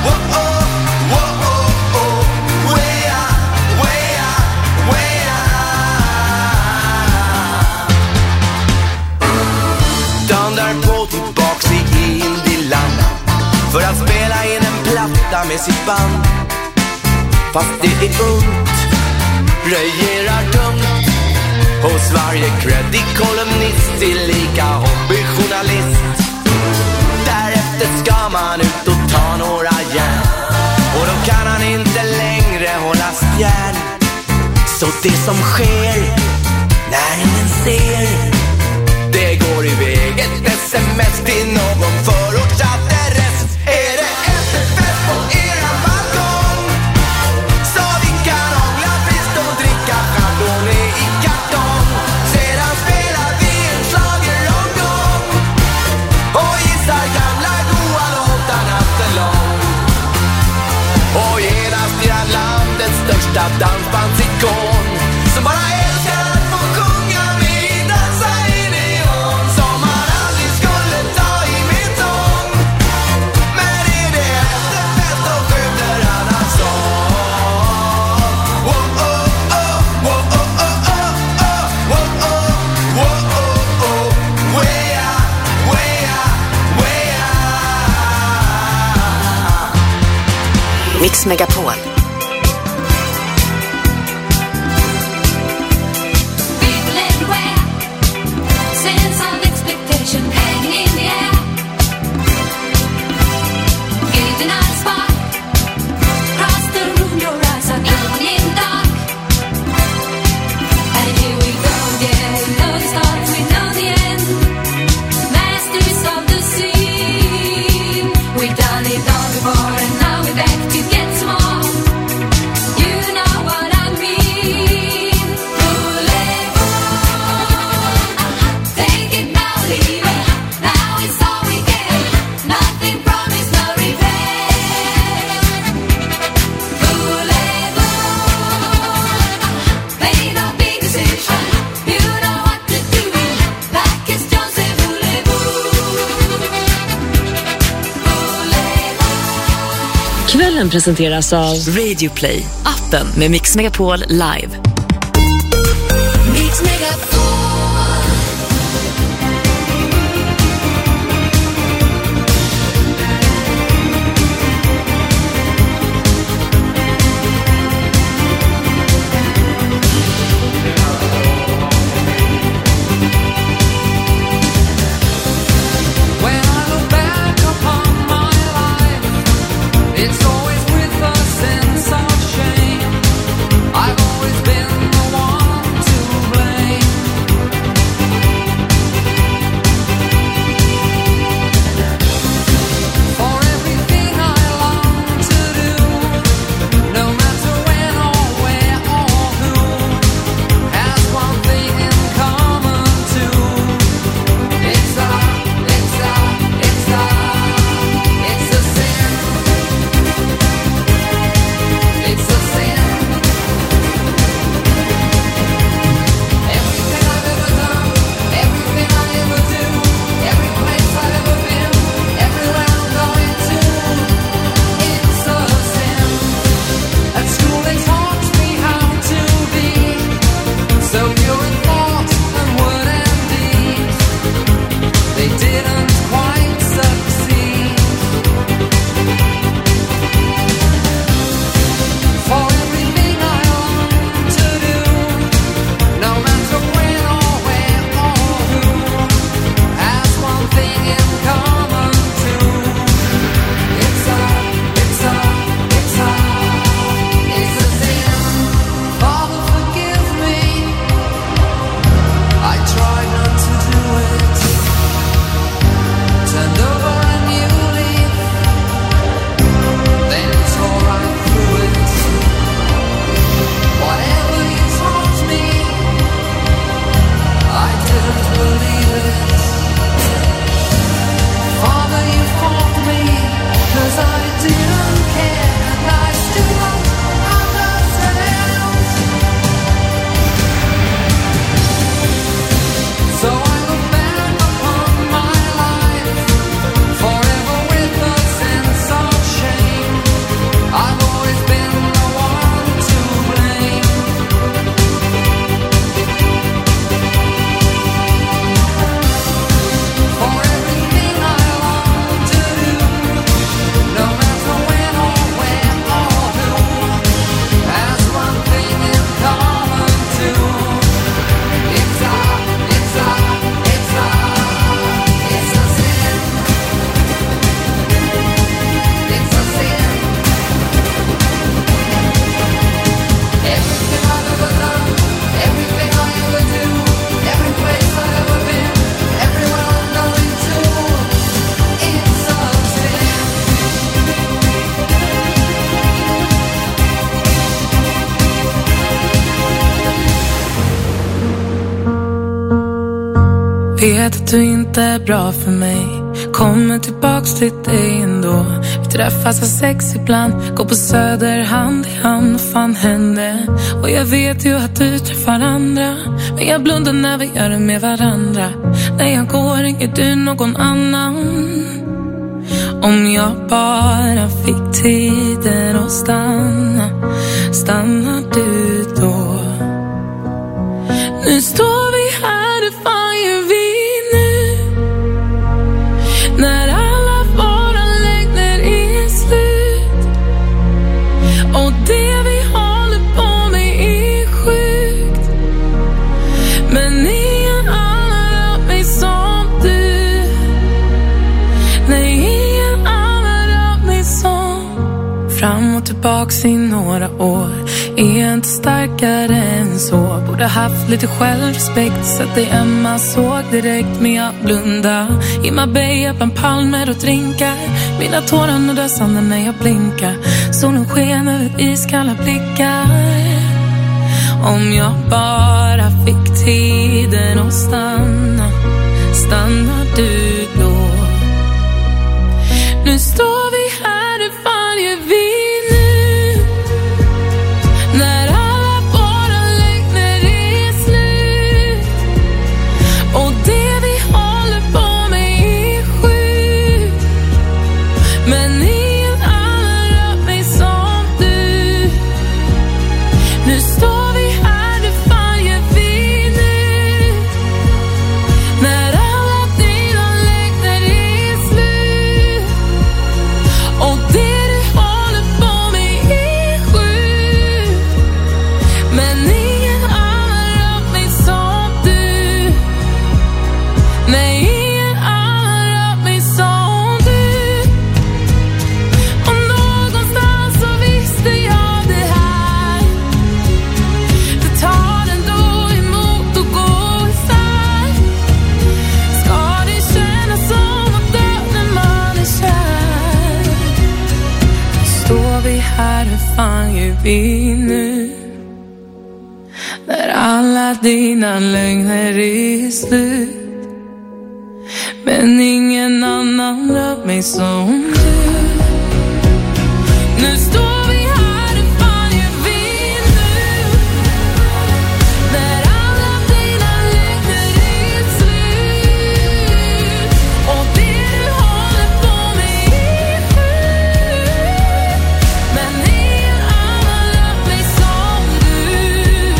för att spela in en platta med sitt band. Fast det är ungt, röjerar dumt hos varje creddig kolumnist, tillika hobbyjournalist. Därefter ska man ut och ta några järn, och då kan han inte längre hålla spjärn. Så det som sker när ingen ser, det går iväg ett sms till någon förortsadress. Är det efterfest på era balkong, så vi kan hångla friskt och dricka chardonnay i kartong. Sedan spelar vi en schlageromgång och gissar gamla goa låtar natten lång. Och genast är han landets största dansbandsikon, som bara älskar att få sjunga med, dansa i neon, som man aldrig skulle ta i min sång. Men är det efterfest och skjuter han av sång. Oh, oh, oh, oh, oh, oh, oh, oh, oh, oh, oh, oh, wea, wea, wea. Mix Megapol. Kvällen presenteras av Radio Play, appen med Mix Megapol Live. Mix Megapol. It's always with a sense of shame. I've always been the one to blame. Vet att du inte är bra för mig. Kommer tillbaks till dig ändå. Vi träffas av sex ibland. Går på Söder hand i hand. Vad fan hände? Och jag vet ju att du träffar andra. Men jag blundar när vi gör det med varandra. När jag går ringer du någon annan. Om jag bara fick tiden att stanna. Stannar du då? Nu står vi här, det fan gör vi nu? När alla våra längder är slut. Och det vi håller på med är sjukt. Men ingen annan rör mig som du. Nej, ingen annan rör mig som. Fram och tillbaks i några år. Är inte starkare än så. Borde haft lite självrespekt. Så att det Emma såg direkt. Men jag blunda i Marbella bland palmer och drinkar. Mina tårar nuddar sanden när jag blinkar. Solen sken över iskalla blickar. Om jag bara fick tiden att stanna. Stannar du då? Nu står vi här, det fan gör vi nu? När alla våra längder är slut. Och det vi håller på med är sjukt. Men ingen annan rör mig som du. Nu står vi här, det fan gör vi nu? När alla dina längder är slut. Och det du håller på med är sjukt. Men ingen annan rör mig som du. Nej, ingen annan rör mig som du. Och någonstans så visste jag det här. Det tar ändå emot att gå isär. Ska det kännas som att dö när man är kär? Står vi här, hur fan gör vi nu? När alla dina lögner är slut. Men ingen annan rör mig som du. Nu står vi här, hur fan gör vi nu? När alla dina lögner är slut. Och det du håller på med är sjukt. Men ingen annan rör mig som du.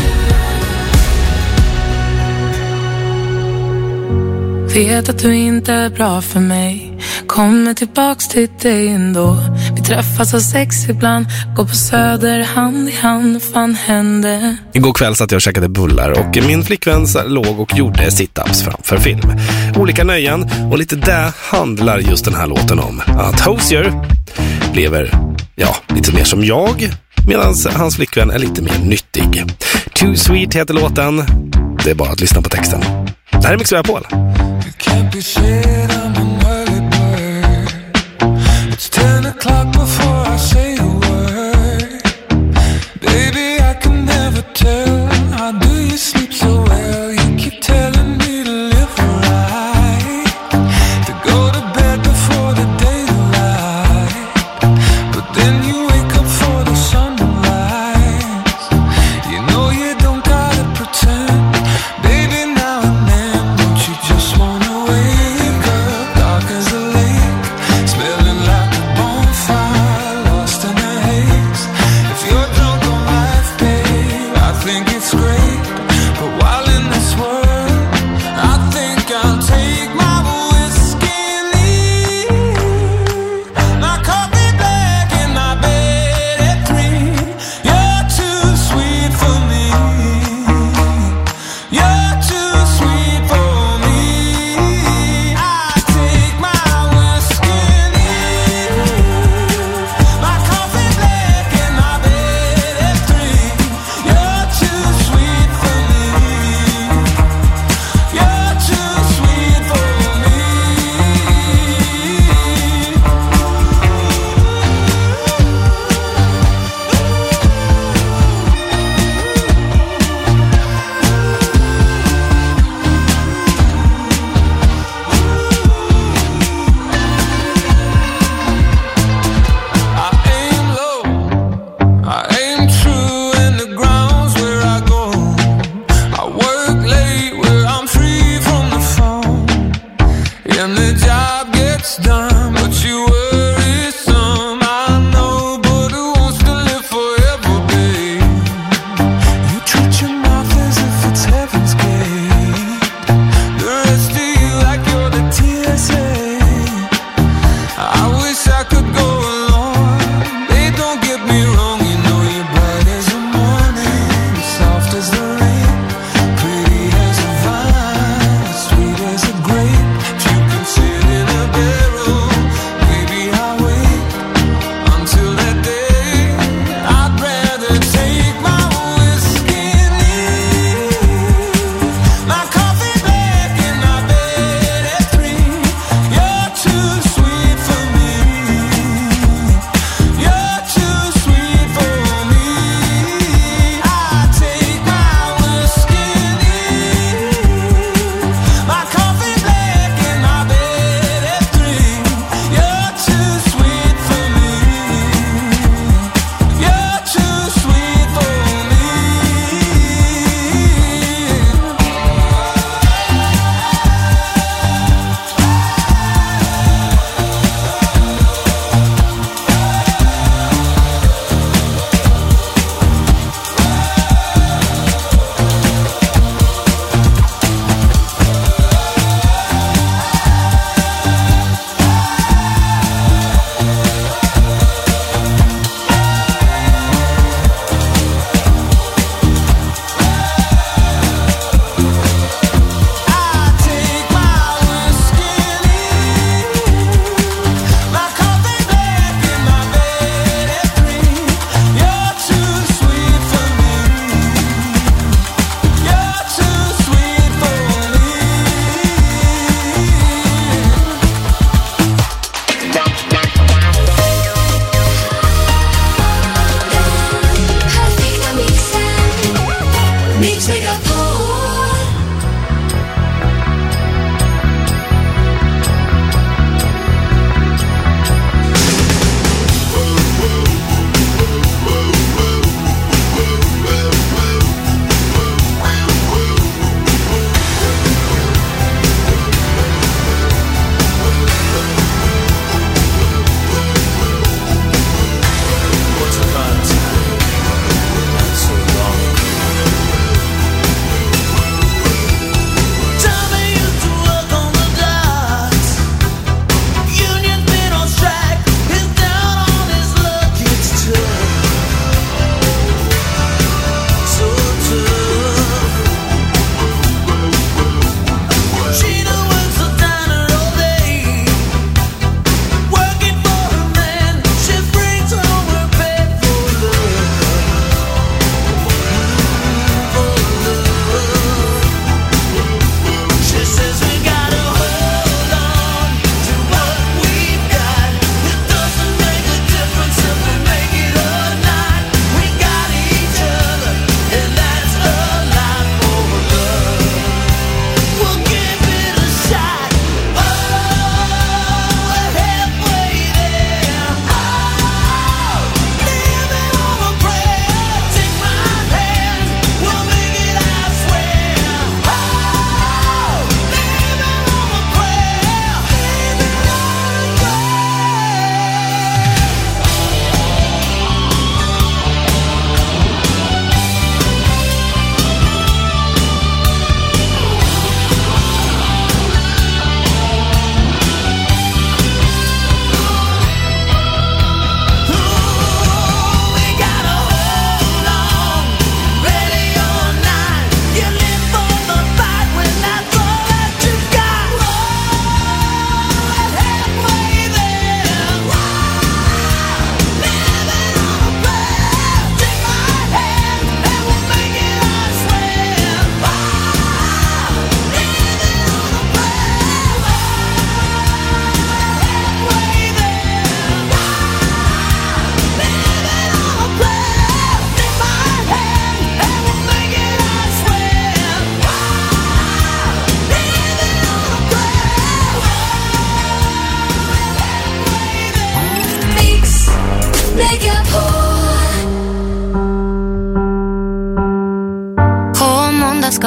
Vet att du inte är bra för mig. Kommer tillbaks till dig ändå. Vi träffas av sex ibland. Går på Söder hand i hand. Vad fan hände? Igår kväll satt jag och käkade bullar och min flickvän låg och gjorde sit-ups framför film. Olika nöjen och lite där handlar just den här låten om. Att Hozier lever, lite mer som jag, medan hans flickvän är lite mer nyttig. Too Sweet heter låten. Det är bara att lyssna på texten. Det här är Mix Megapol. Can't be said I'm an early bird. It's 10 o'clock before I say a word. Baby, I can never tell. How do you sleep so well? You keep telling me to live right, to go to bed before the daylight. But then you wake up for the sunrise. You know you don't gotta pretend. Baby, now and then, don't you just wanna wake up?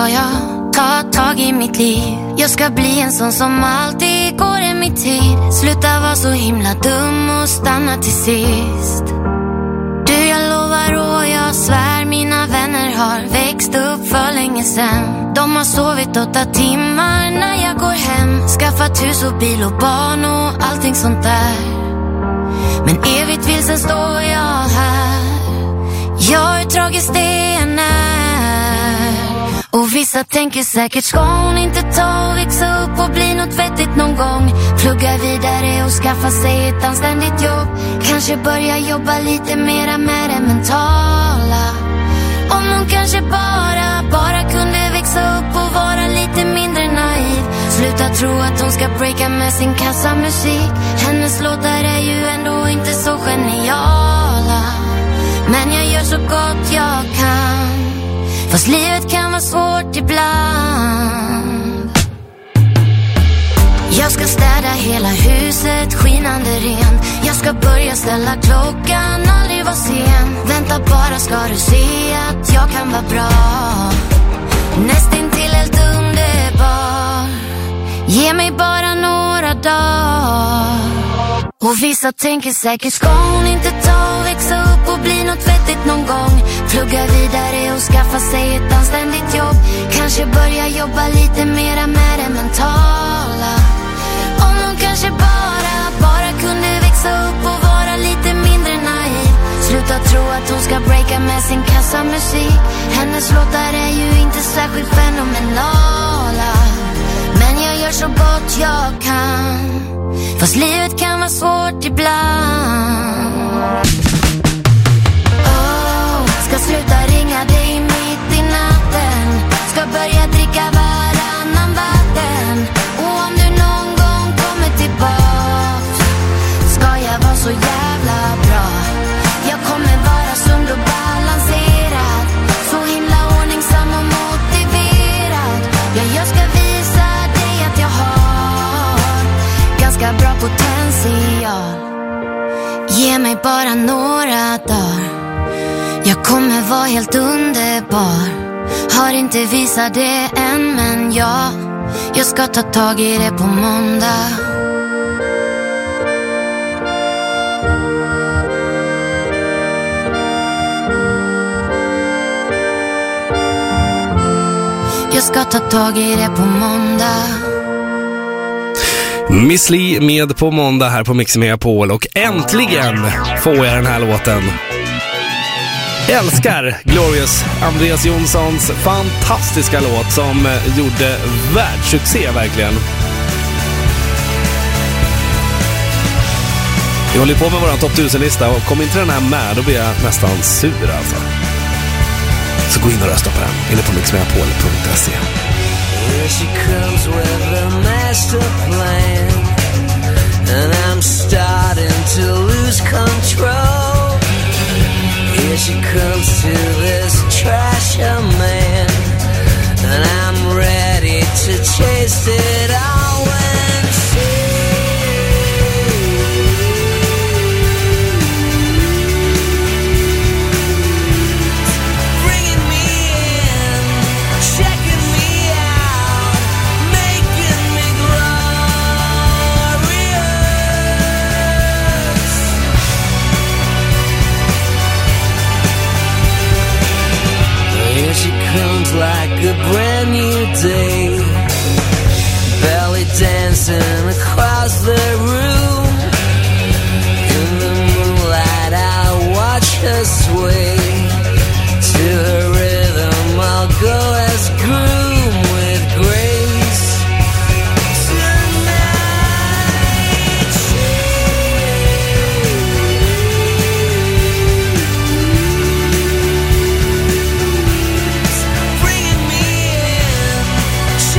ska jag ta tag i mitt liv. Jag ska bli en sån som alltid går i mitt tid. Sluta vara så himla dum och stanna till sist. Du, jag lovar och jag svär, mina vänner har växt upp för länge sedan. De har sovit 8 timmar när jag går hem. Skaffat hus och bil och barn och allting sånt där. Men evigt vilsen står jag här. Jag är tragiskt det än är. Och vissa tänker säkert, ska hon inte ta och växa upp och bli något vettigt någon gång? Plugga vidare och skaffa sig ett anständigt jobb. Kanske börja jobba lite mera med det mentala. Om hon kanske bara kunde växa upp och vara lite mindre naiv. Sluta tro att hon ska breaka med sin kassamusik. Hennes låtar är ju ändå inte så geniala. Men jag gör så gott jag kan. Fast livet kan vara svårt ibland. Jag ska städa hela huset, skinande ren. Jag ska börja ställa klockan, aldrig vara sen. Vänta bara ska du se att jag kan vara bra. Nästintill helt underbar. Ge mig bara några dagar. Och vissa tänker säkert, ska hon inte ta och växa upp och bli något vettigt någon gång? Plugga vidare och skaffa sig ett anständigt jobb. Kanske börja jobba lite mera med det mentala. Om hon kanske bara kunde växa upp och vara lite mindre naiv. Sluta tro att hon ska breaka med sin kassamusik. Hennes låtar är ju inte särskilt fenomenala. Men jag gör så gott jag kan. Fast livet kan vara svårt ibland. Ska sluta ringa dig mitt i natten. Ska börja dricka varannan vatten. Och om du någon gång kommer tillbaks, ska jag vara så jävla bra. Jag kommer vara sund och balanserad. Så himla ordningsam och motiverad. Ja, jag ska visa dig att jag har ganska bra potential. Ge mig bara några dagar. Jag kommer vara helt underbar. Har inte visat det än, men jag ska ta tag i det på måndag. Jag ska ta tag i det på måndag. Miss Li med På måndag här på Mix Megapol. Och äntligen får jag den här låten. Älskar Glorious, Andreas Jonssons fantastiska låt som gjorde världssuccé verkligen. Vi håller på med våran topp 1000-lista och kom inte den här med, då blir jag nästan sur alltså. Så gå in och rösta på den inne på mixmegapol.se. Here she comes with a master plan, and I'm starting to lose control. Here she comes to this trasher man, and I'm ready to chase it all when bringing me in, checking me out, making me glorious. Here she comes like a brand new day, belly dancing across the room. In the moonlight I watch her sway, to her rhythm I'll go as groom with grace. Tonight she's bringing me in,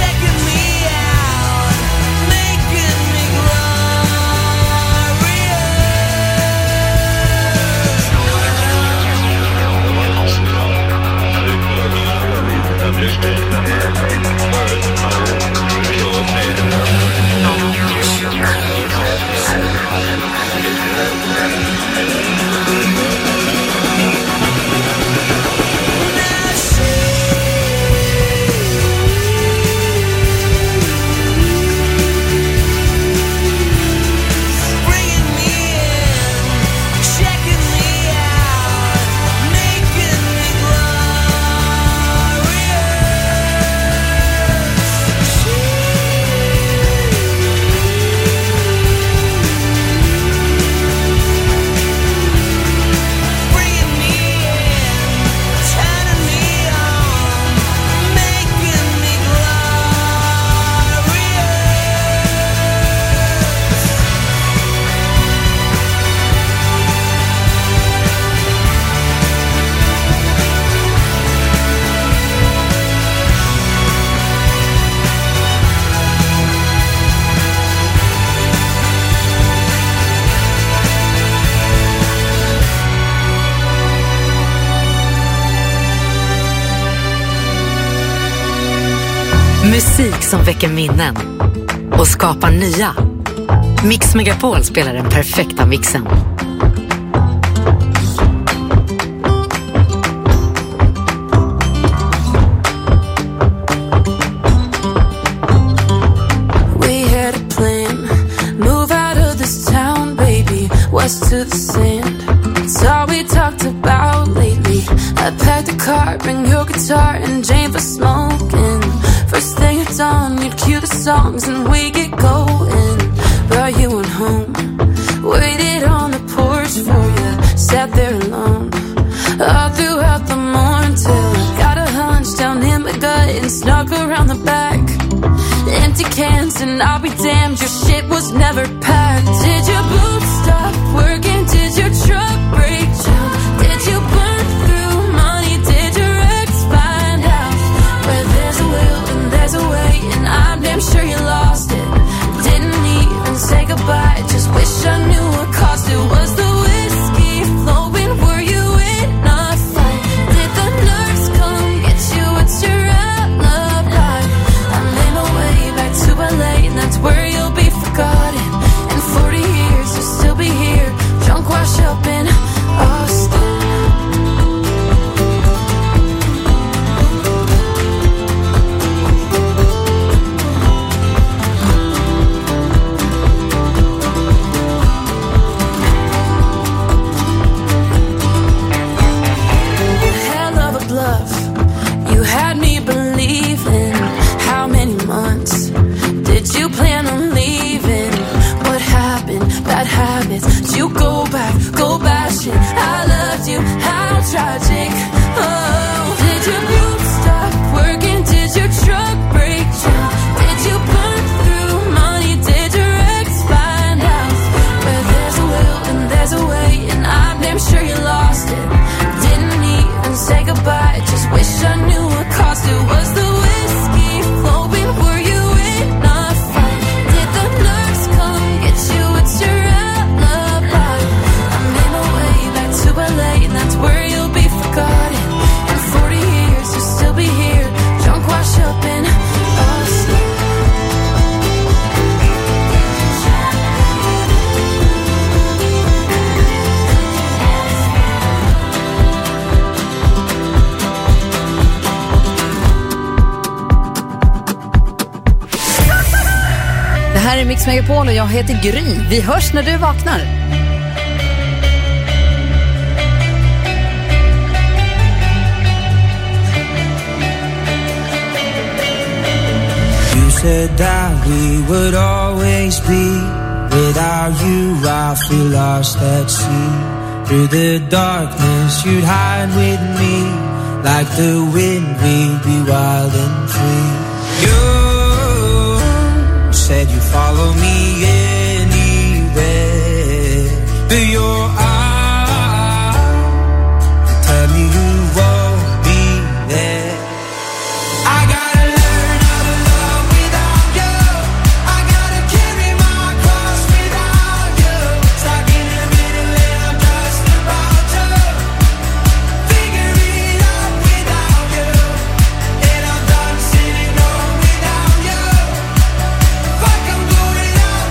Musik som väcker minnen och skapar nya. Mix Megapol spelar den perfekta mixen. To the sand, it's all we talked about lately. I packed a car, bring your guitar and Jane for smoking. First thing at dawn, you'd cue the songs and we get going. But you went home, waited on the porch for you, sat there alone all throughout the morning till I got a hunch down in my gut and snuck around the back. Empty cans and I'll be damned, your shit was never packed. Did your boots stop working? Did your truck break down? Did you burn through money? Did your ex find out? Where there's a will and there's a way, and I'm damn sure you lost it. Didn't even say goodbye, just wish I knew what cost it. Was the whiskey flowing? Were you in a fight? Did the nurse come get you? What's your alibi? I made my way back to LA, and that's where you'll be forgotten. In 40 years you'll still be here, drunk, wash up in Austin. Hell of a bluff, you had me believing. How many months did you plan on leaving? What happened? Bad habits. Did you go back, go bashing? I loved you, how tragic. Oh, did your boots stop working? Did your truck break down? Did you burn through money? Did your ex find out? Where there's a will and there's a way, and I'm damn sure you lost it. Didn't even say goodbye, just wish I knew what cost it. Was the whiskey flowing? Were you in a fight? Did the nurse come get you? What's your alibi? I made my way back to LA, and that's where you'll be forgotten. In 40 years you'll still be here, drunk, wash up in Austin. Det här är Mix Megapol och jag heter Gry. Vi hörs när du vaknar. You said that we would always be. Without you I feel lost at sea. Through the darkness you'd hide with me. Like the wind we'd be wild and free. You said you follow me anywhere. But your eyes tell me you won't be there. I gotta learn how to love without you. I gotta carry my cross without you. Stuck in the middle and I'm just about to figure it out without you. And I'm done sitting on without you. Fuck, I'm going out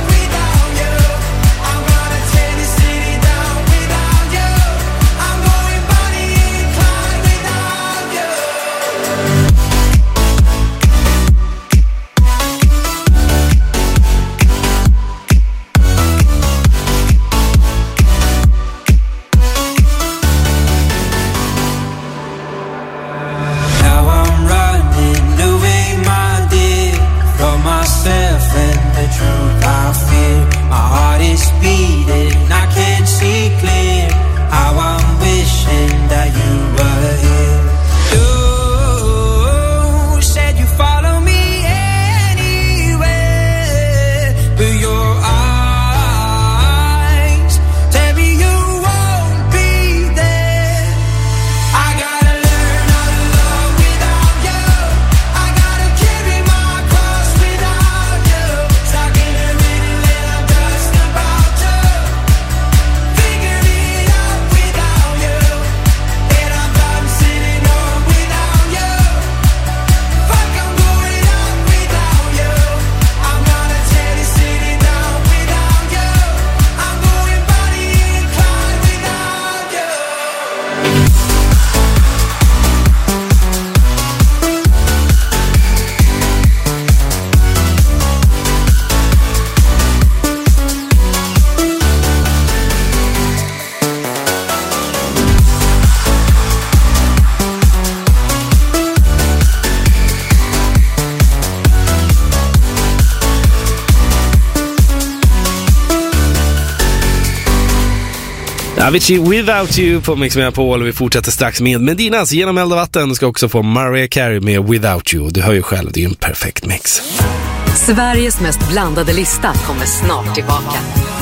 Avicii Without You på Mix Megapol. Vi fortsätter strax med Medinas Genom eld och vatten. Du ska också få Mariah Carey med Without You. Du hör ju själv, det är ju en perfekt mix. Sveriges mest blandade lista kommer snart tillbaka.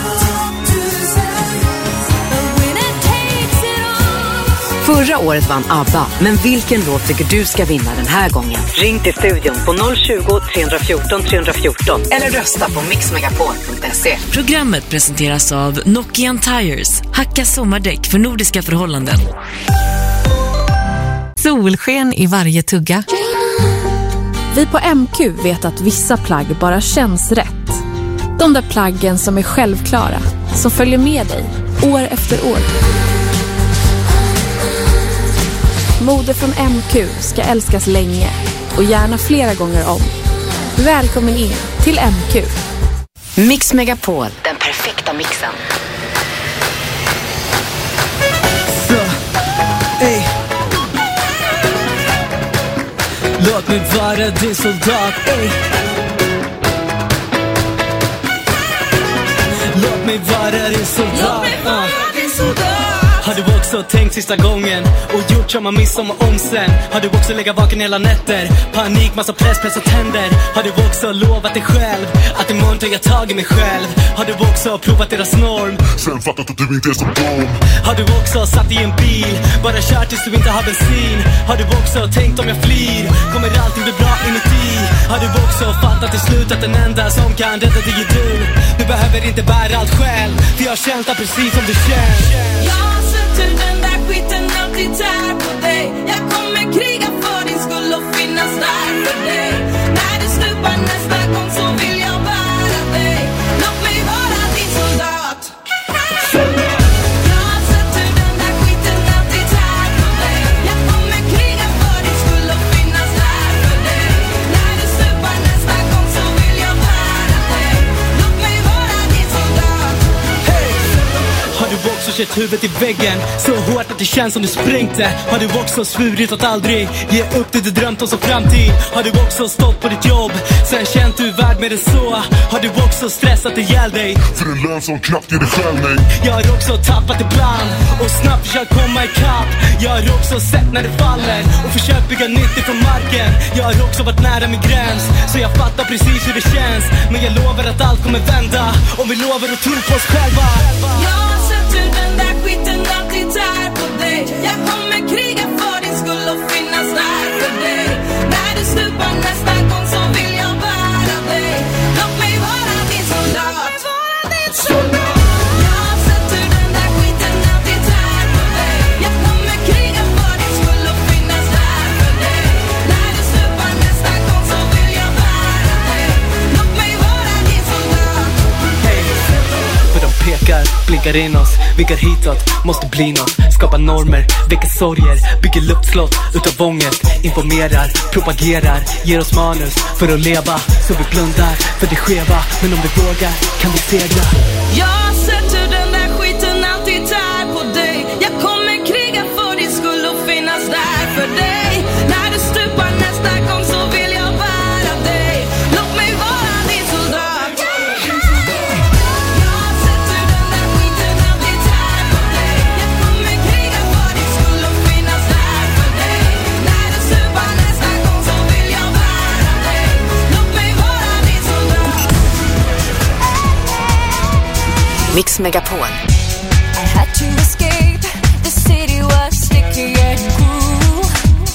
Förra året vann ABBA, men vilken låt tycker du ska vinna den här gången? Ring till studion på 020 314 314 eller rösta på mixmegapol.se. Programmet presenteras av Nokian Tires, hacka sommardäck för nordiska förhållanden. Solsken i varje tugga. Vi på MQ vet att vissa plagg bara känns rätt. De där plaggen som är självklara, som följer med dig år efter år. Mode från MQ ska älskas länge och gärna flera gånger om. Välkommen in till MQ. Mix Megapol, den perfekta mixen. Så, ey. Låt mig vara din soldat, ey. Låt mig vara din soldat. Låt mig vara din soldat. Har du också tänkt sista gången och gjort som man missar om sen? Har du också legat vaken hela nätter? Panik, massa press och tänder. Har du också lovat dig själv att imorgon tar jag tag i mig själv? Har du också provat deras norm? Sen fattat att du inte är som dem. Har du också satt i en bil, bara kört tills du inte har bensin? Har du också tänkt om jag flyr, kommer allting bli bra inuti? Har du också fattat till slut att den enda som kan rädda dig är du? Du behöver inte bära allt själv, för jag har känt det precis som du känns. Till den där skiten alltid tär på dig. Jag kommer kriga för din skull och finnas där för dig. När du stupar nästa gång så vill jag bära dig. Låt mig vara din soldat. Jag har sett hur den där skiten alltid tär på dig. Jag kommer kriga för din skull och finnas där för dig. När du stupar nästa gång så vill jag bära dig. Låt mig vara din soldat. Hey! Har du också kört huvudet i väggen så hårt att det känns som du sprängte? Har du också svurit att aldrig ge upp det du drömt om som framtid? Har du också stått på ditt jobb, sen känt du är värd med det så? Har du också stressat ihjäl dig för en lön som knappt ger dig skällning? Jag har också tappat ibland och snabbt försökt komma ikapp. Jag har också sett när det faller och försökt bygga nytt ifrån marken. Jag har också varit nära min gräns, så jag fattar precis hur det känns. Men jag lovar att allt kommer vända om vi lovar att tro på oss själva. Jag har sett hur den där skiten alltid tär på dig. Jag kommer kriga för din skull och finnas där för dig. När du stupar nästa gång så vill jag bära dig. Låt mig vara din soldat. Jag har sett hur den där skiten alltid tär på dig. Jag kommer kriga för din skull och finnas där för dig. När du stupar nästa gång så vill jag bära dig. Låt mig vara din soldat. Hey. För de pekar, blinkar in oss, vinkar hitåt, måste bli något. Skapa normer, väcker sorger, bygger luftslott utav ångest. Informerar, propagerar, ger oss manus för att leva. Så vi blundar för det skeva, men om vi vågar kan vi segra. Jag har sett hur den där skiten alltid tär på dig. Jag kommer kriga för din skull och finnas där för dig. När du stupar nästa gång så vill jag bära dig. Låt mig vara din soldat. Jag har sett hur den där skiten alltid tär på dig. Jag kommer kriga för din skull och finnas där för dig. När du stupar nästa gång så vill jag bära dig. Låt mig vara din soldat. Mix Megapol. I had to escape. The city was sticky and cruel.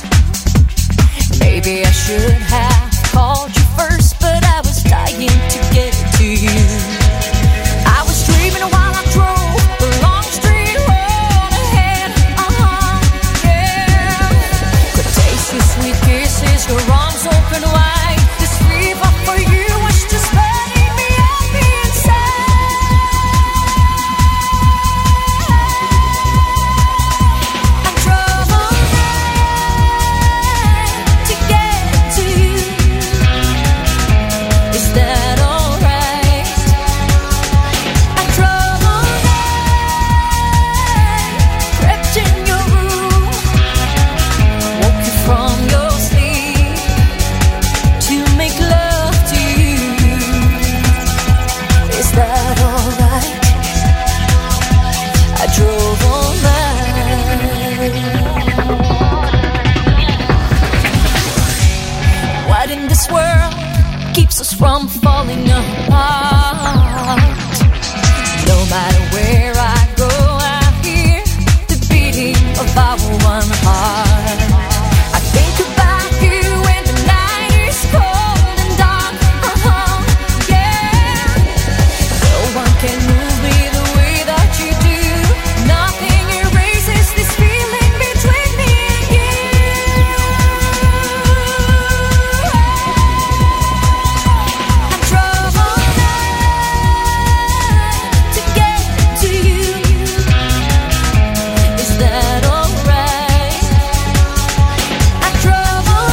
Maybe I should have called you first, but I was dying to get to you. I was dreaming while I drove the long street road ahead. Yeah. Could taste your sweet kisses, your arms open wide. This fever for you was just burning me up inside. from falling apart. No matter where I go, I hear the beating of our one heart. I think about you when the night is cold and dark. Yeah. No one can move me the way that you do. Nothing erases this feeling between me and you. I drove all night to get to you. Is that alright? I drove all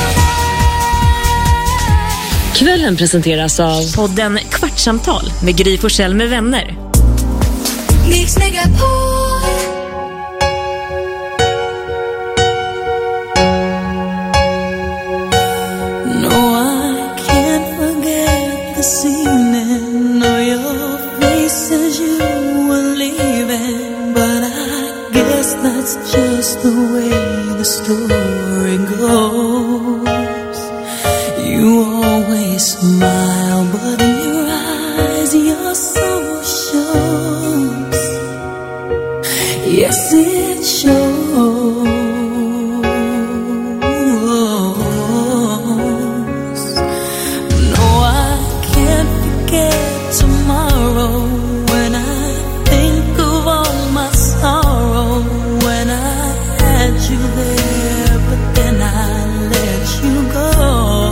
night. Kvällen presenteras av podden Kvartsamtal med Gry Forssell med vänner. Mix Megapol. No, I can't forget this evening or your face as you were leaving. But I guess that's just the way the story goes. You always smile, but in your eyes your soul shows. Yes, it shows. No, I can't forget tomorrow when I think of all my sorrow. When I had you there, but then I let you go.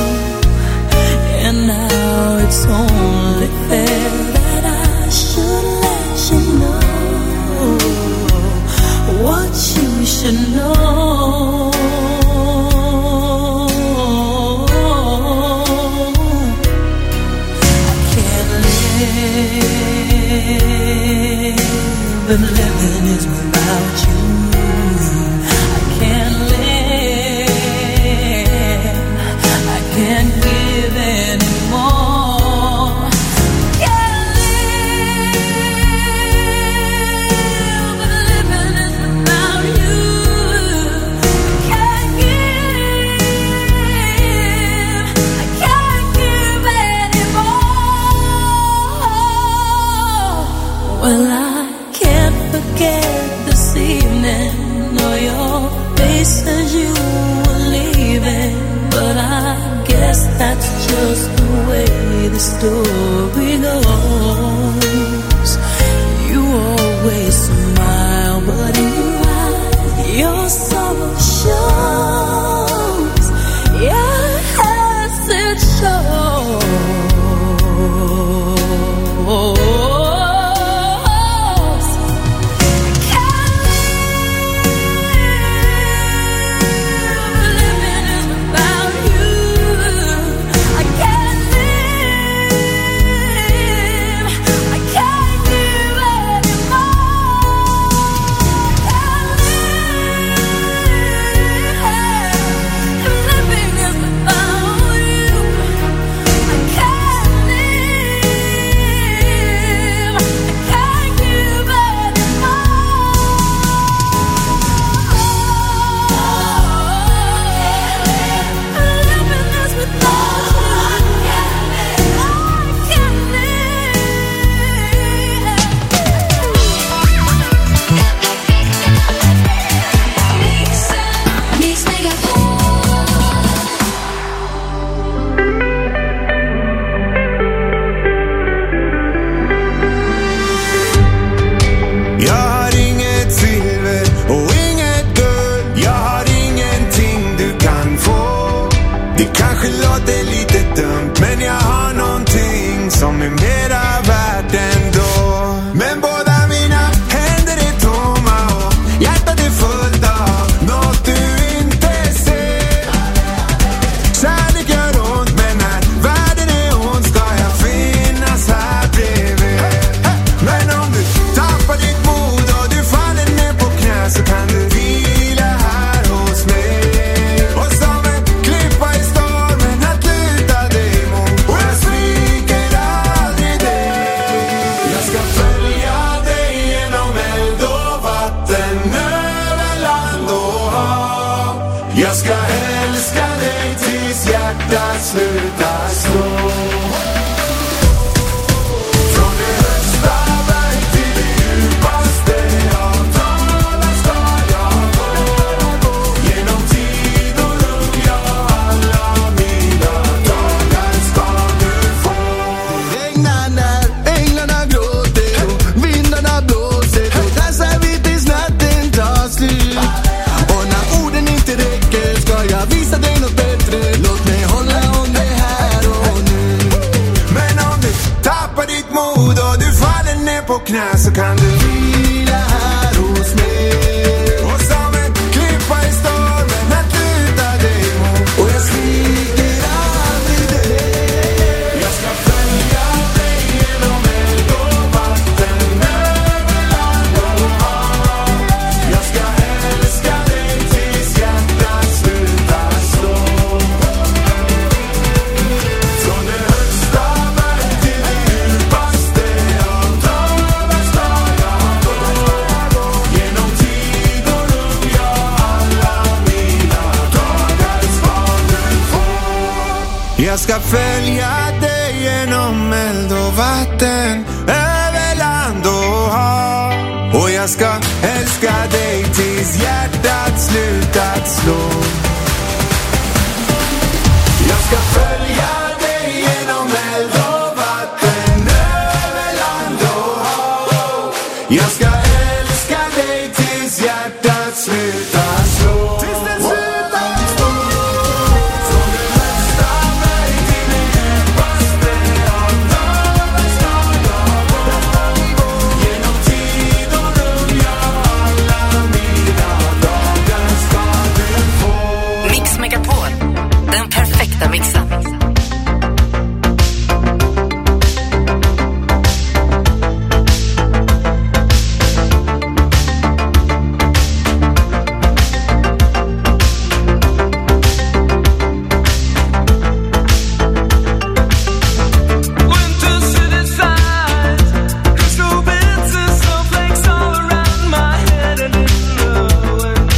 And now it's only fair that I should let you know what you should know. I can't live if living is without you. I can't live, I can't give anymore. Can't live if living is without you. Can't give, I can't give anymore. Well, I can't forget this evening or your face as you were leaving. But I guess that's just the way the story goes. You always smile, but in your eyes your sorrow shows. Yes, it shows. Som är mera värt ändå. Men båda mina händer är tomma och hjärtat är fullt av något du inte ser. Kärlek gör ont, men när världen är ond ska jag finnas här bredvid. Men om du tappar ditt mod och du faller ner på knä så kan du vila här hos mig. Och som en klippa i stormen att luta dig mot. Och jag sviker aldrig dig. Jag ska följa dig genom eld och vatten, över land och hav. Jag ska älska dig tills hjärtat slutar slå. knä så kan du vila här hos mig. Och som en klippa i stormen att luta dig mot. Och jag sviker aldrig dig. Jag ska följa dig genom eld och vatten, över land och hav. Jag ska älska dig tills hjärtat slutar slå. Från det högsta berg till det djupaste av dagar ska jag gå. Genom tid och rum, ja, alla mina dagar ska du få. Jag ska följa dig genom eld och vatten, över land och hav. Och jag ska älska dig tills hjärtat slutat slå. Jag ska följa dig genom eld och vatten, över land och hav. Jag ska älska dig tills hjärtat slutar slå. Tills det slutar slå. Från det högsta berg till det djupaste av dagar ska jag gå. Genom tid och rum, ja, alla mina dagar ska du få. Mix Megapol, den perfekta mixen. Winter city signs, crystal bits and snowflakes all around my head and in the wind.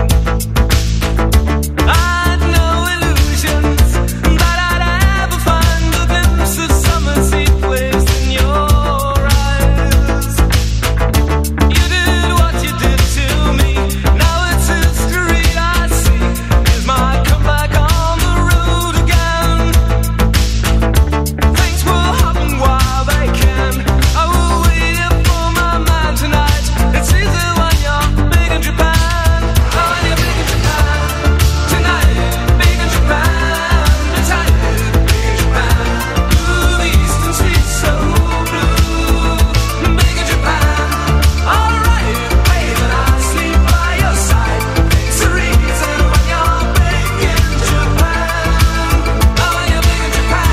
I'd no illusions that I'd ever find a glimpse of summer sea place in your eyes. You did what you did to me, now it's history I see. Is my comeback on the road again? Things will happen while they can. I will wait here for my man tonight. It's easy when you're big in Japan. Oh, when you're big in Japan. Tonight, big in Japan. Tonight, big in Japan. Blue, the eastern streets so blue. Big in Japan. Alright, babe, and I'll sleep by your side. It's a reason when you're big in Japan. Oh, when you're big in Japan.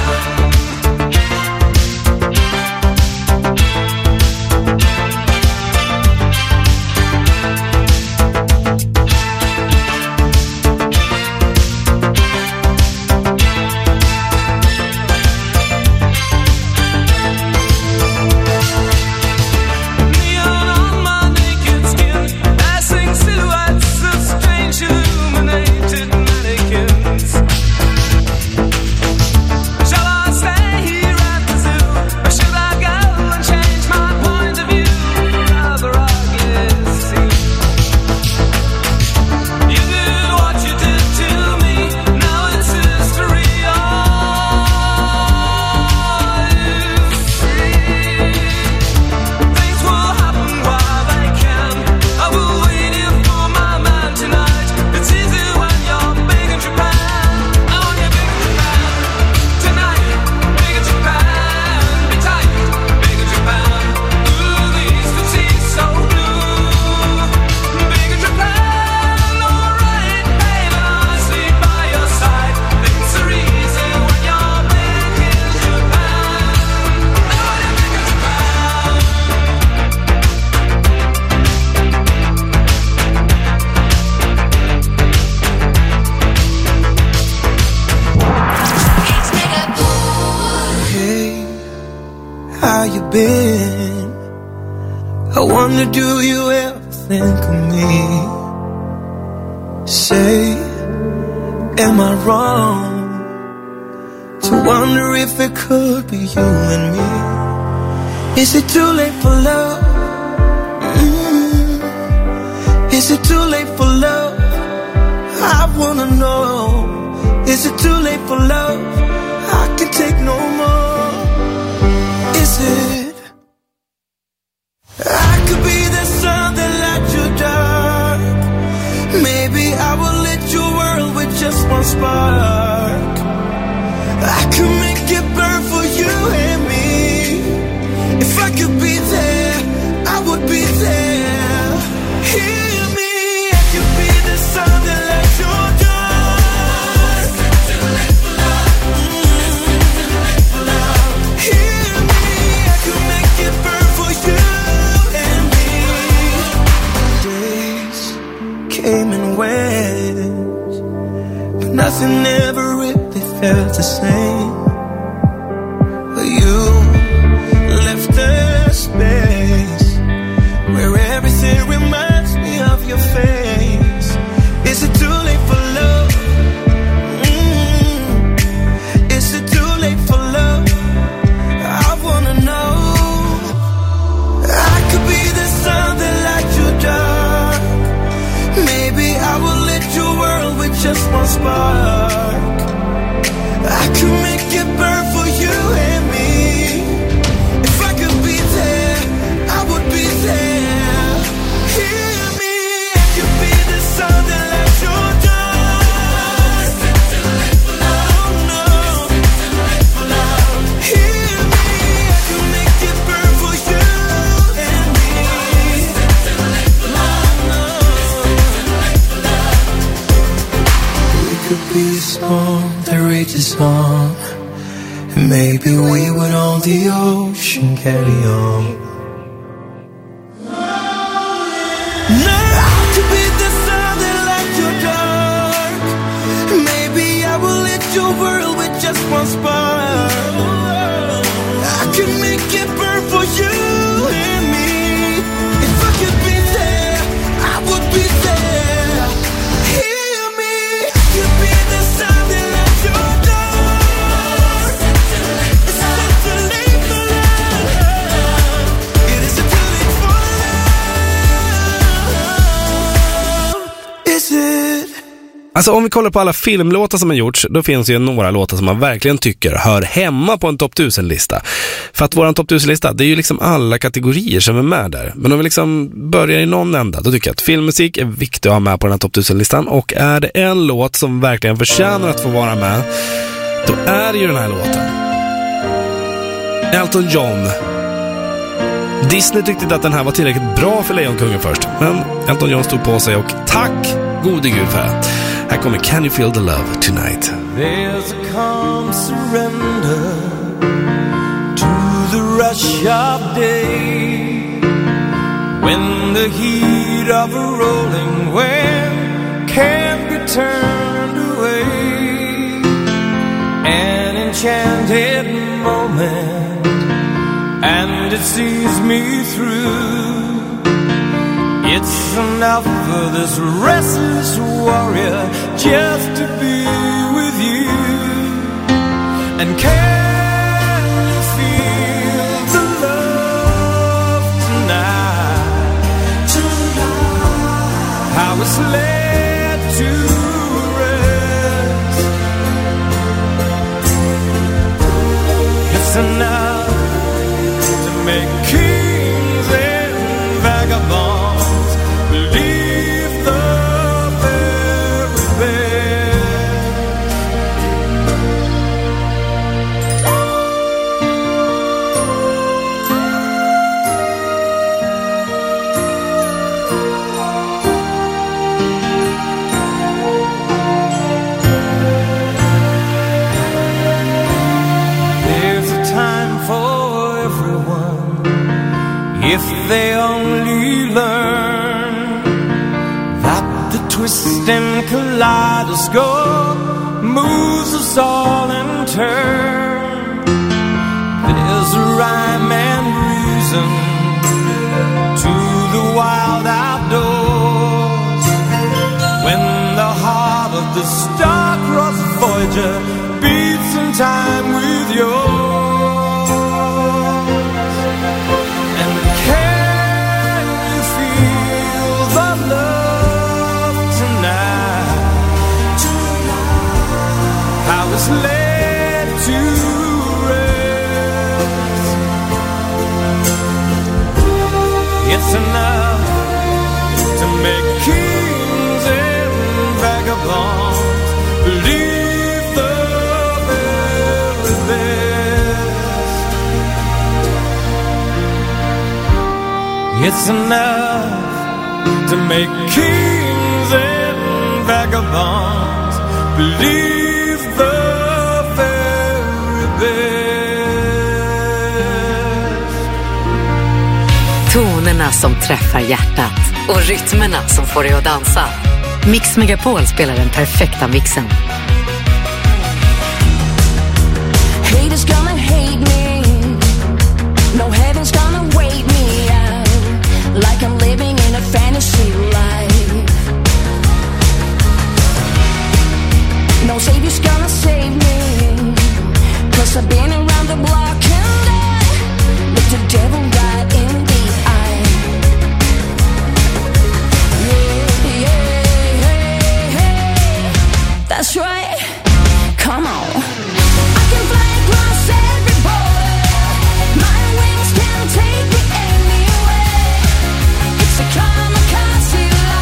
Neon on my naked skin, passing silhouettes of strange illuminated mannequins. Shall I stay here at the zoo, or should I go and change my point of view? Forever I guess see. You did what you did to me, now it's history. Things will happen while they can. I will wait here for my man tonight. It's easy when you're big in Japan. Oh, when you're big in Japan. Tonight, big in Japan. Be tight, big in Japan. Ooh, the eastern sea's so blue. Big in Japan. Alright, babe, I'll sleep by your side. Things are easy when you're big in Japan. Oh, when you're big in Japan. Hey, how you been? I wonder, do you ever think of me? Say, am I wrong to wonder if it could be you and me? Is it too late for love? Is it too late for love? I wanna know. Is it too late for love? I can take no more. Is it? I could be the sun that lights your dark. Maybe I will lit your world with just one spark. I could make it burn for you and me. If I could be there came and went, but nothing ever really felt the same. But you left a space where everything reminds me of your face. Is it too late for love? Is it too late for love? I wanna know. I could be the sun that lights your dark. Maybe I will lit your world with just one spark. I could make it burn for you and me. If I could be there, I would be there. Hear me, I could be the sun that lights your dark. Oh no, hear me, I could make it burn for you and me. We could be a storm that rages on, and maybe we would on the ocean carry on. No, I could be the sun that lights your dark. Maybe I will lit your world with just one spark. I could make it burn for you and me. If I could be there, I would be there. Hear me, I could be the sun that lights your dark. It's not too late for love. It isn't too late for love. Is it? Alltså om vi kollar på alla filmlåtar som har gjorts, då finns ju några låtar som man verkligen tycker hör hemma på en topp 1000-lista. För att våran topp 1000-lista, det är ju liksom alla kategorier som är med där. Men om vi liksom börjar i någon ända, då tycker jag att filmmusik är viktigt att ha med på den här topp 1000-listan. Och är det en låt som verkligen förtjänar att få vara med, då är det ju den här låten. Elton John. Disney tyckte att den här var tillräckligt bra för Lejonkungen först, men Elton John stod på sig och tack gode gud för det. Här kommer Can You Feel the Love Tonight. There's a calm surrender to the rush of day, when the heat of a rolling wave can't be turned away. An enchanted moment, and it sees me through. It's enough for this restless warrior just to be with you. And can you feel the love tonight? How it's led to rest. It's enough to make kings and vagabonds believe the very best. There's a time for everyone, if they only learn that the twisting kaleidoscope moves us all in turn. There's a rhyme and reason to the wild outdoors, when the heart of the star-crossed Voyager beats in time with yours. And can you feel the love tonight? How it's led to rest. It's enough to make kings and vagabonds believe the very best. It's enough to make kings and vagabonds believe the very best. Tonerna som träffar hjärtat och rytmerna som får dig att dansa. Mix Megapol spelar den perfekta mixen. Haters gonna hate me. No heaven's gonna wait me out. Like I'm living in a fantasy life. No savior's gonna save me. 'Cause I've been around the block and I looked the devil right in the eye. Yeah, yeah, yeah. That's right. Come on. I can fly across every border. My wings can take me anywhere. It's a kamikaze life.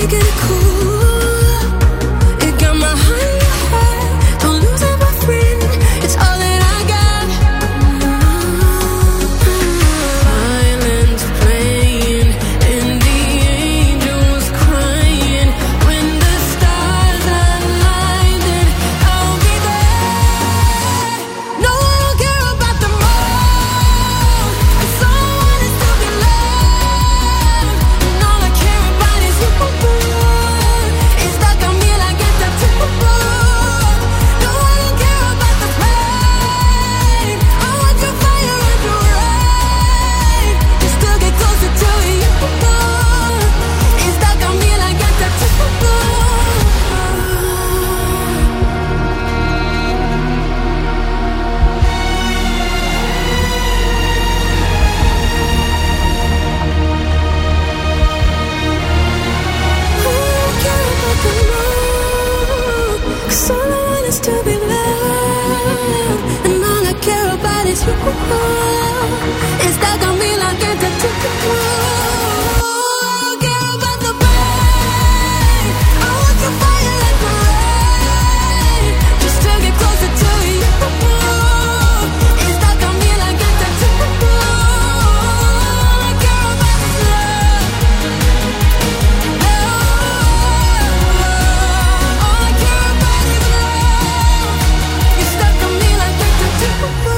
taking it cool. You got my heart in your heart. Don't lose it, my friend. It's all that I got. Violins playing and the angel was crying. When the stars align, then I'll be there. No, I don't care about the moon. 'Cause all I want is to be loved. And all I care about is you. It's stuck on me like it's a tattoo. No, I don't care about the pain. I want your fire and your rain. Just to get closer to you. It's stuck on me like it's a tattoo. Cause all I want is to be loved. And all I care about is you. It's stuck on me like a tattoo. I don't care about the pain. I want your fire and your rain. Just to get closer to you. It's stuck on me like a tattoo. All I care about is love. All I care about is love. You're stuck on me like a tattoo.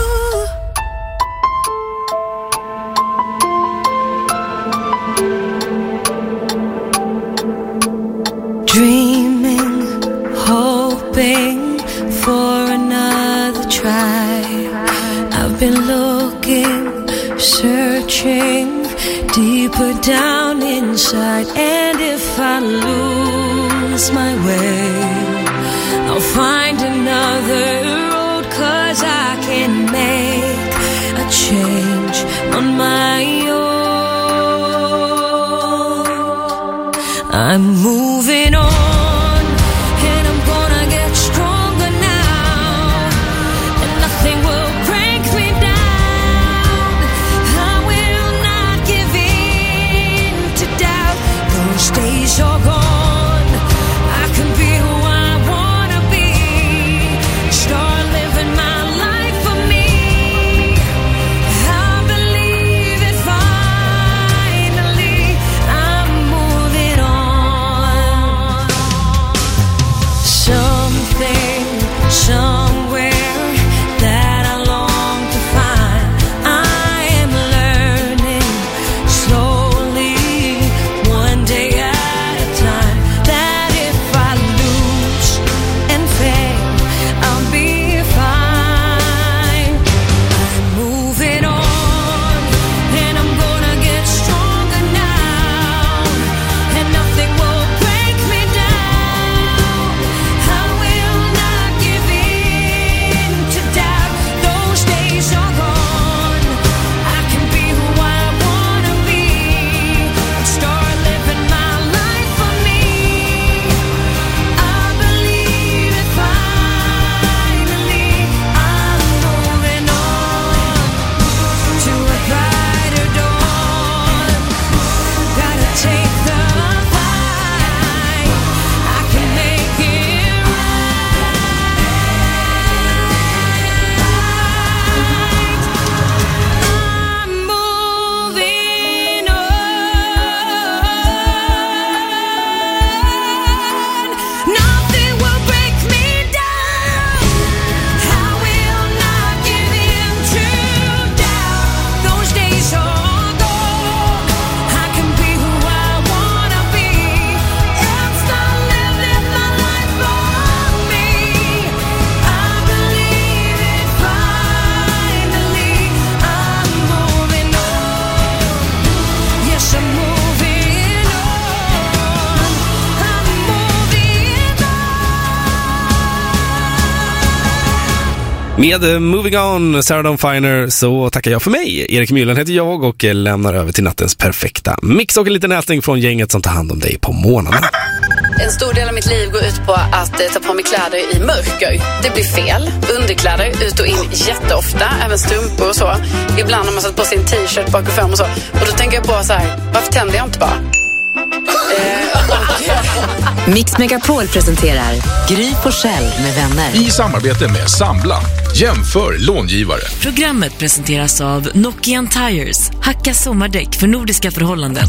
Dreaming, hoping for another try. I've been looking, searching deeper down inside. And if I lose my way, I'll find another road. 'Cause I can make a change on my own. I'm moving on, and I'm gonna get stronger now, and nothing will break me down. I will not give in to doubt. Those days are gone. I can be who I wanna be. Start living my life for me. I believe it finally. I'm moving on. Something, somewhere that I long to find. I am learning slowly, one day at a time, that if I lose and fail, I'll be fine. I'm moving on, and I'm gonna get stronger now, and nothing will break me down. I will not give in to doubt. Those days are gone. I can be who I wanna be, and start living my life for me. I believe it finally. I'm moving on to a brighter dawn. Gotta take the fight. I can make it right. I'm moving on. Nothing will break me down. I will not give in to doubt. Those days are gone. I can be who I wanna be, and start living my life for me. I believe it finally. I'm moving on. Yes, I'm moving on. I'm moving on. Med Moving On, Sarah Dawn Finer, så tackar jag för mig. Erik Myllen heter jag och lämnar över till nattens perfekta mix och en liten hälsning från gänget som tar hand om dig på morgnarna. En stor del av mitt liv går ut på att ta på mig kläder i mörker. Det blir fel. Underkläder ut och in jätteofta, även strumpor och så. Ibland har man satt på sin t-shirt bak och fram och så. Och då tänker jag på så här, varför tänder jag inte bara? Mix Megapol presenterar Gry Forssell med vänner. I samarbete med Sambla. Jämför långivare. Programmet presenteras av Nokian Tires. Hacka sommardäck för nordiska förhållanden.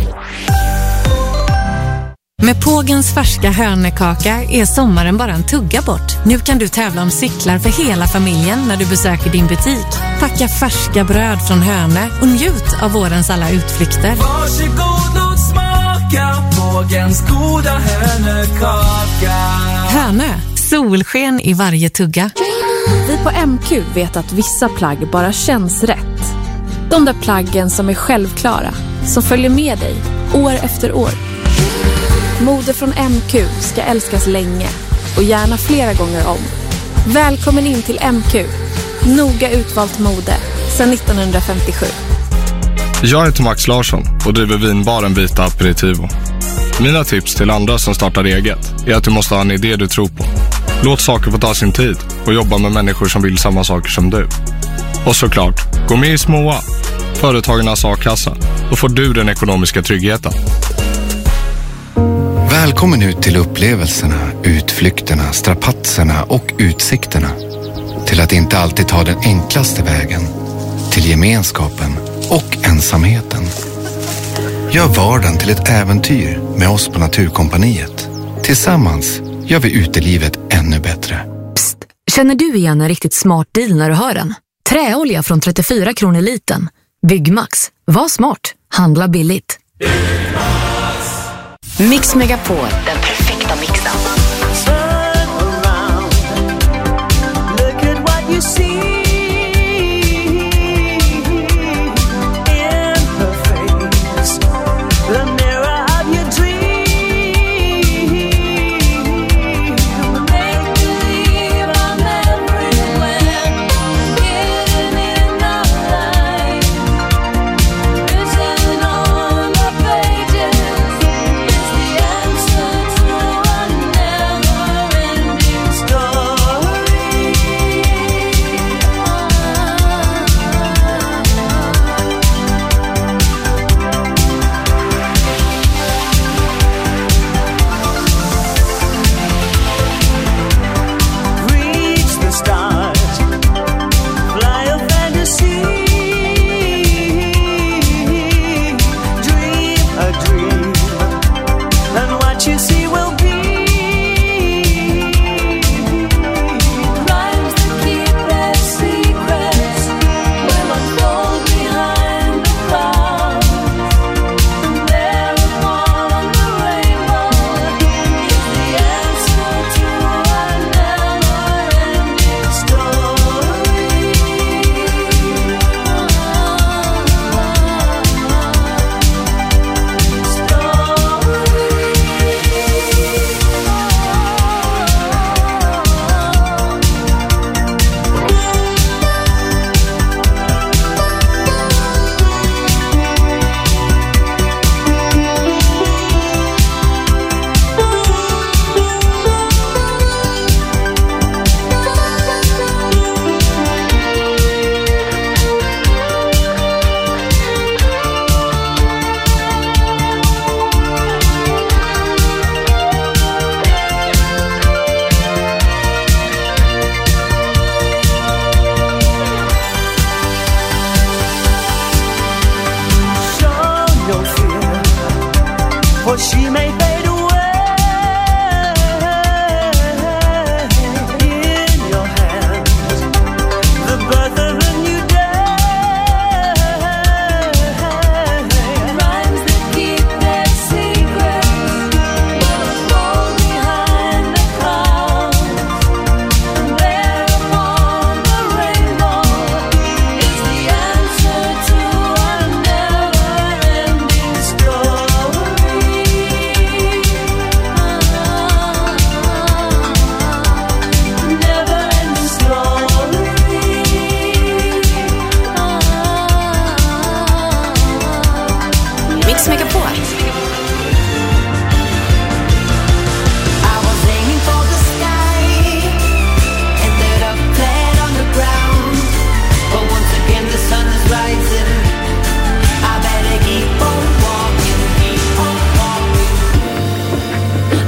Med Pågens färska hörnekaka är sommaren bara en tugga bort. Nu kan du tävla om cyklar för hela familjen när du besöker din butik. Packa färska bröd från Hörne och njut av vårens alla utflykter. Varsågod och smaka Pågens goda hörnekaka. Hörne, solsken i varje tugga. Vi på MQ vet att vissa plagg bara känns rätt. De där plaggen som är självklara, som följer med dig år efter år. Mode från MQ ska älskas länge och gärna flera gånger om. Välkommen in till MQ. Noga utvalt mode sedan 1957. Jag heter Max Larsson och driver vinbaren Vita Aperitivo. Mina tips till andra som startar eget är att du måste ha en idé du tror på. Låt saker få ta sin tid och jobba med människor som vill samma saker som du. Och såklart, gå med i SMOA, Företagarnas A-kassa, och får du den ekonomiska tryggheten. Välkommen ut till upplevelserna, utflykterna, strapatserna och utsikterna. Till att inte alltid ta den enklaste vägen. Till gemenskapen och ensamheten. Gör vardagen till ett äventyr med oss på Naturkompaniet. Tillsammans gör vi utelivet ännu bättre. Psst, känner du igen en riktigt smart deal när du hör den? Träolja från 34 kronor liten. Byggmax. Var smart. Handla billigt. Mix Megapol, den perfekta mixen. Look at what you see in her face, the mirror of your dream. Make believe I'm everywhere, hidden in the light. Written on the pages is the answer to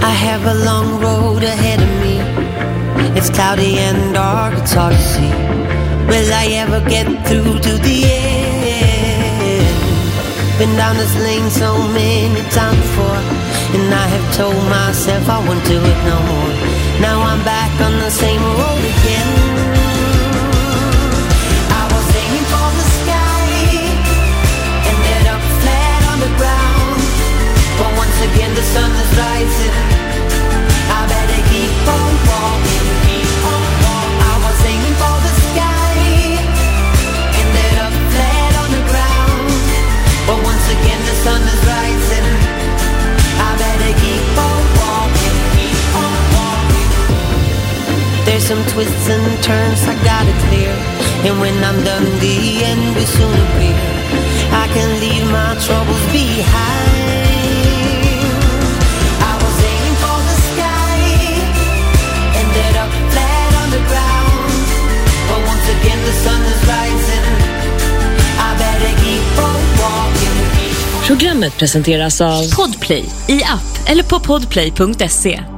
I have a long road ahead of me. It's cloudy and dark, it's hard to see. Will I ever get through to the end? Been down this lane so many times before, and I have told myself I won't do it no more. Now I'm back on the same road again. I was aiming for the sky, ended up flat on the ground. But once again the sun is rising, I better keep on walking, keep on walking. I was aiming for the sky, ended up flat on the ground. But once again the sun is rising, I better keep on walking, keep on walking. There's some twists and turns I gotta clear, and when I'm done the end will soon appear. I can leave my troubles behind. I was aiming for the sky, ended up flat on the ground. But once again the sun is rising, I better keep on walking. Programmet presenteras av Podplay i app eller på podplay.se.